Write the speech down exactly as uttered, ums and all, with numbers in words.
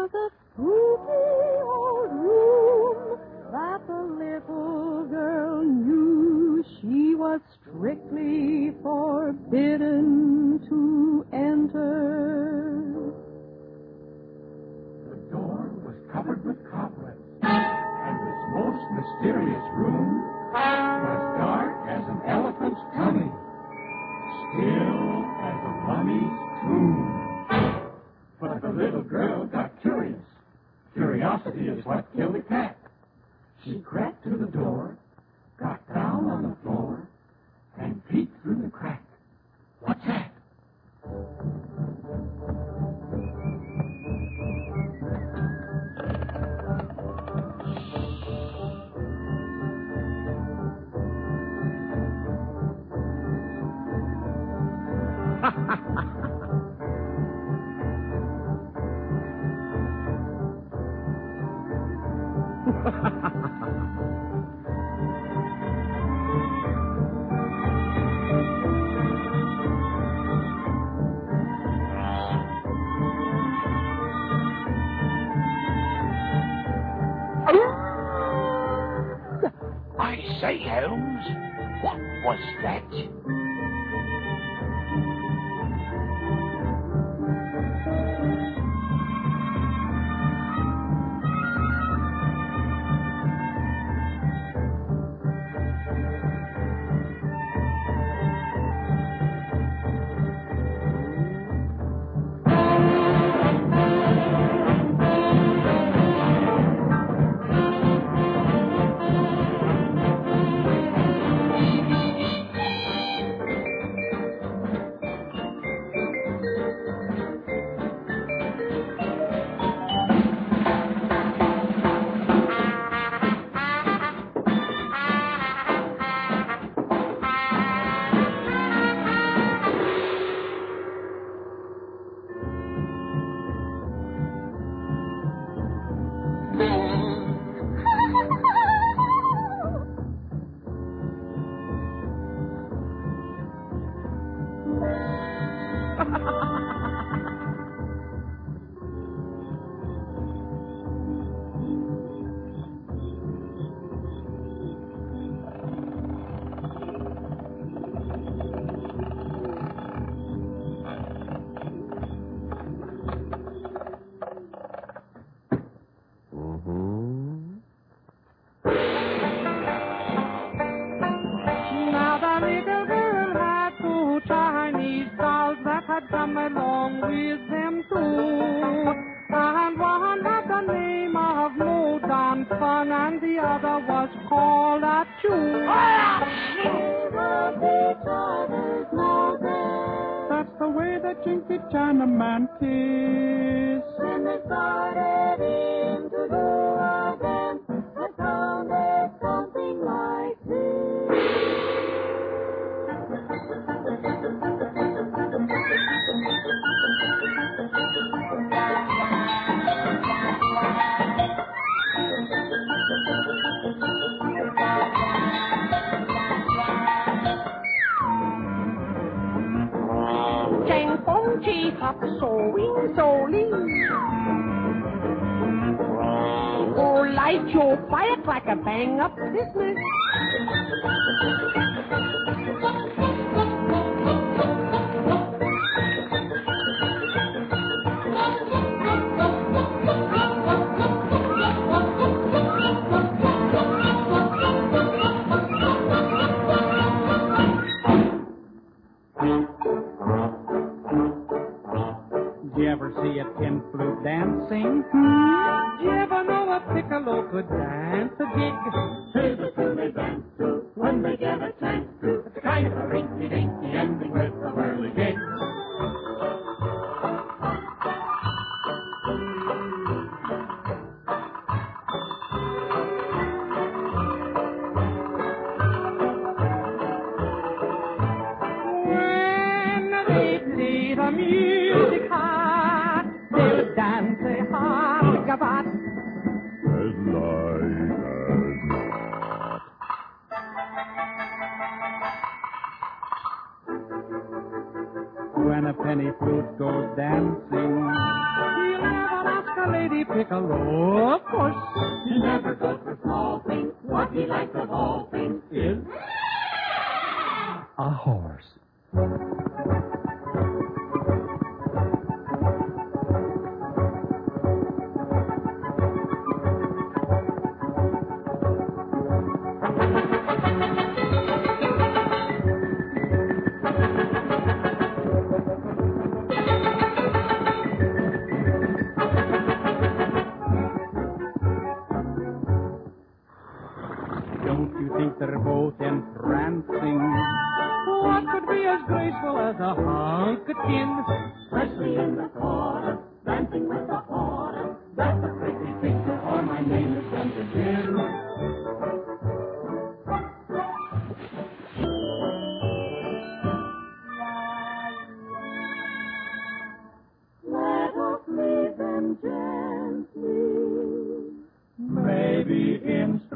was a spooky old room that the little girl knew she was strictly forbidden to enter. The door was covered with cobwebs, and this most mysterious room was dark as an elephant's tummy, still as a mummy's tomb. But the little girl got curious. Curiosity is what killed the cat. She crept to the door, got down on the floor, and peeked through the crack. What's that? I say, Holmes, what was that? Come along with them too. And one had the name of Modern Fun, and the other was called a Chew. That's the way the Chinky Chinaman kiss. When they started in to do a dance, the sounded something like this. Chang Fong Chi Hop sewing solely. Oh, light your firecracker, bang up business. Did you ever see a tin flute dancing? Hmm? Did you ever know a piccolo could dance a jig? Say the two they dance to when they get a chance to. It's kind of a rinky-dinky ending with a whirligig. When they play the music hard, they'll dance a hard gabat. As light as not. Eddie Piccolo, of course. He never goes for small things. What he likes of all things is a horse. Don't you think they're both entrancing? What could be as graceful as a hunkakin? especially in the chorus, dancing with the chorus. That's a pretty picture, or my name is Duncan. Let us leave them gently. Maybe in